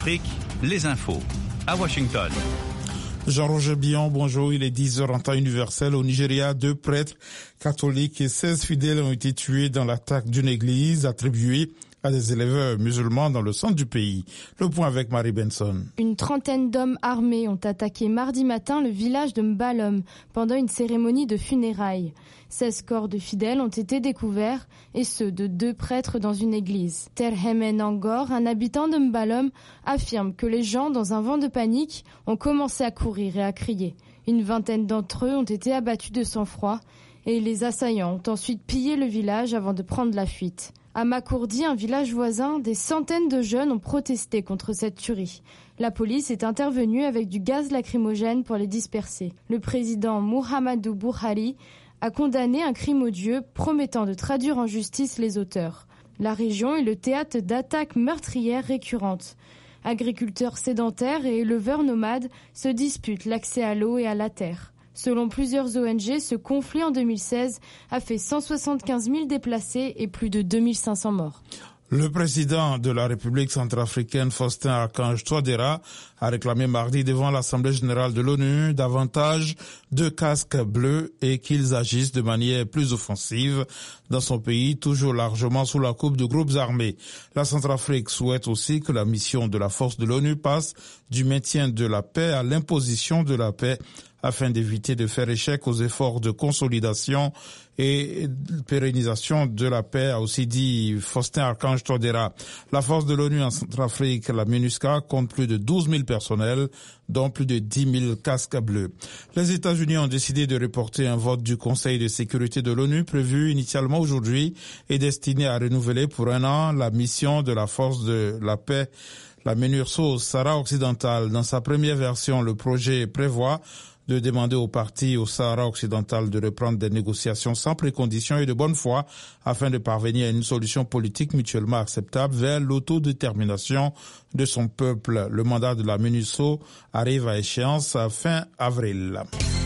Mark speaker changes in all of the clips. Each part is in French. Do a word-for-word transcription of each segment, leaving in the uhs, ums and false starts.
Speaker 1: Afrique, les infos. À Washington.
Speaker 2: Jean-Roger Billon, bonjour. Il est dix heures en temps universel. Au Nigeria, deux prêtres catholiques et seize fidèles ont été tués dans l'attaque d'une église attribuée à des élèves musulmans dans le centre du pays. Le point avec Marie Benson.
Speaker 3: Une trentaine d'hommes armés ont attaqué mardi matin le village de Mbalom pendant une cérémonie de funérailles. seize corps de fidèles ont été découverts, et ceux de deux prêtres dans une église. Terhemen Angor, un habitant de Mbalom, affirme que les gens, dans un vent de panique, ont commencé à courir et à crier. Une vingtaine d'entre eux ont été abattus de sang-froid, et les assaillants ont ensuite pillé le village avant de prendre la fuite. À Makurdi, un village voisin, des centaines de jeunes ont protesté contre cette tuerie. La police est intervenue avec du gaz lacrymogène pour les disperser. Le président Muhammadu Buhari a condamné un crime odieux, promettant de traduire en justice les auteurs. La région est le théâtre d'attaques meurtrières récurrentes. Agriculteurs sédentaires et éleveurs nomades se disputent l'accès à l'eau et à la terre. Selon plusieurs O N G, ce conflit en deux mille seize a fait cent soixante-quinze mille déplacés et plus de deux mille cinq cents morts.
Speaker 2: Le président de la République centrafricaine, Faustin Archange Touadéra, a réclamé mardi devant l'Assemblée générale de l'ONU davantage de casques bleus et qu'ils agissent de manière plus offensive dans son pays, toujours largement sous la coupe de groupes armés. La Centrafrique souhaite aussi que la mission de la force de l'ONU passe du maintien de la paix à l'imposition de la paix, afin d'éviter de faire échec aux efforts de consolidation et de pérennisation de la paix, a aussi dit Faustin Archange Touadéra. La force de l'ONU en Centrafrique, la MINUSCA, compte plus de douze mille personnels, dont plus de dix mille casques bleus. Les États-Unis ont décidé de reporter un vote du Conseil de sécurité de l'ONU prévu initialement aujourd'hui et destiné à renouveler pour un an la mission de la force de la paix, la MINURSO au Sahara occidental. Dans sa première version, le projet prévoit de demander aux partis au Sahara occidental de reprendre des négociations sans préconditions et de bonne foi afin de parvenir à une solution politique mutuellement acceptable vers l'autodétermination de son peuple. Le mandat de la MINUSO arrive à échéance à fin avril.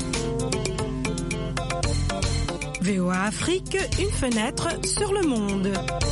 Speaker 4: V O A Afrique, une fenêtre sur le monde.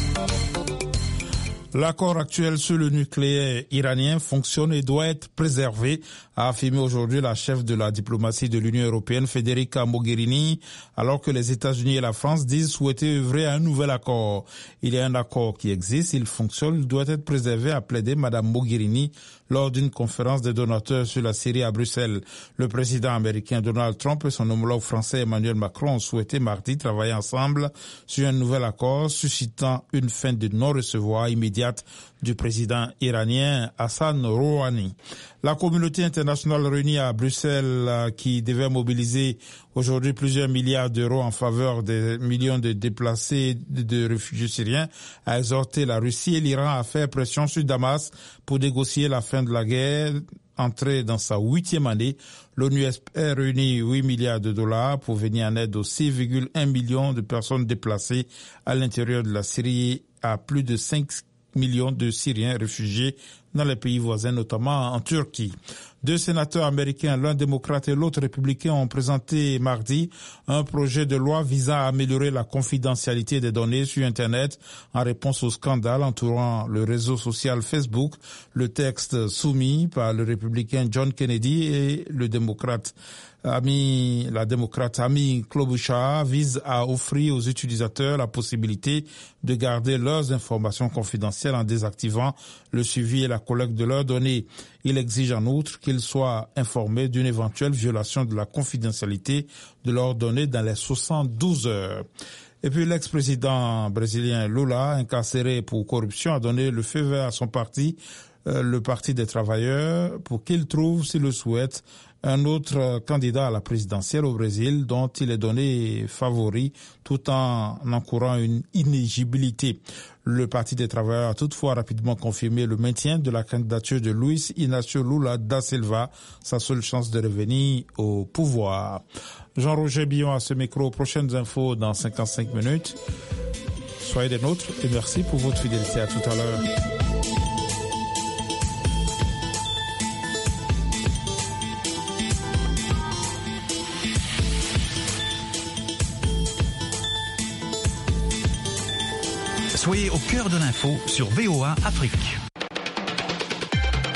Speaker 2: L'accord actuel sur le nucléaire iranien fonctionne et doit être préservé, a affirmé aujourd'hui la chef de la diplomatie de l'Union européenne, Federica Mogherini, alors que les États-Unis et la France disent souhaiter œuvrer à un nouvel accord. Il y a un accord qui existe, il fonctionne, il doit être préservé, a plaidé Madame Mogherini lors d'une conférence des donateurs sur la Syrie à Bruxelles. Le président américain Donald Trump et son homologue français Emmanuel Macron ont souhaité mardi travailler ensemble sur un nouvel accord suscitant une fin de non-recevoir immédiate du président iranien Hassan Rouhani. La communauté internationale réunie à Bruxelles, qui devait mobiliser aujourd'hui plusieurs milliards d'euros en faveur des millions de déplacés de réfugiés syriens, a exhorté la Russie et l'Iran à faire pression sur Damas pour négocier la fin de la guerre. Entrée dans sa huitième année, l'ONU espère réunir huit milliards de dollars pour venir en aide aux six virgule un millions de personnes déplacées à l'intérieur de la Syrie, à plus de cinq millions de Syriens réfugiés dans les pays voisins, notamment en Turquie. Deux sénateurs américains, l'un démocrate et l'autre républicain, ont présenté mardi un projet de loi visant à améliorer la confidentialité des données sur Internet en réponse au scandale entourant le réseau social Facebook. Le texte soumis par le républicain John Kennedy et le démocrate Ami, la démocrate Amy Klobuchar vise à offrir aux utilisateurs la possibilité de garder leurs informations confidentielles en désactivant le suivi et la collecte de leurs données. Il exige en outre qu'ils soient informés d'une éventuelle violation de la confidentialité de leurs données dans les soixante-douze heures. Et puis l'ex-président brésilien Lula, incarcéré pour corruption, a donné le feu vert à son parti, euh, le Parti des travailleurs, pour qu'il trouve, s'il le souhaite, un autre candidat à la présidentielle au Brésil dont il est donné favori tout en encourant une inéligibilité. Le Parti des travailleurs a toutefois rapidement confirmé le maintien de la candidature de Luiz Inácio Lula da Silva, sa seule chance de revenir au pouvoir. Jean-Roger Billon à ce micro. Prochaines infos dans cinquante-cinq minutes. Soyez des nôtres et merci pour votre fidélité. À tout à l'heure.
Speaker 1: Soyez au cœur de l'info sur V O A Afrique.